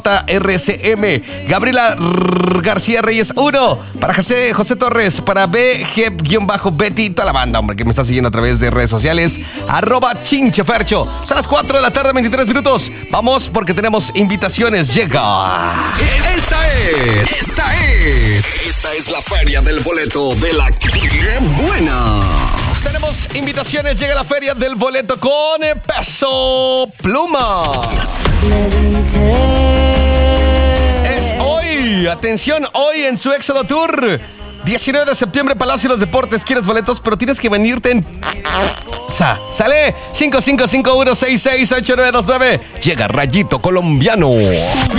RCM, Gabriela García Reyes 1, para José Torres, para BG-Betty, toda la banda, hombre, que me está siguiendo a través de redes sociales, ¡chinchefercho! Son las 4 de la tarde, 23 minutos. Vamos porque tenemos invitaciones. Llega. Esta es la feria del boleto de la ¡Qué buena! Tenemos invitaciones, llega la feria del boleto con Peso Pluma. Es hoy, atención, hoy en su Éxodo Tour. 19 de septiembre, Palacio de los Deportes. ¿Quieres boletos? Pero tienes que venirte en... Sale 5551668929. Llega Rayito Colombiano.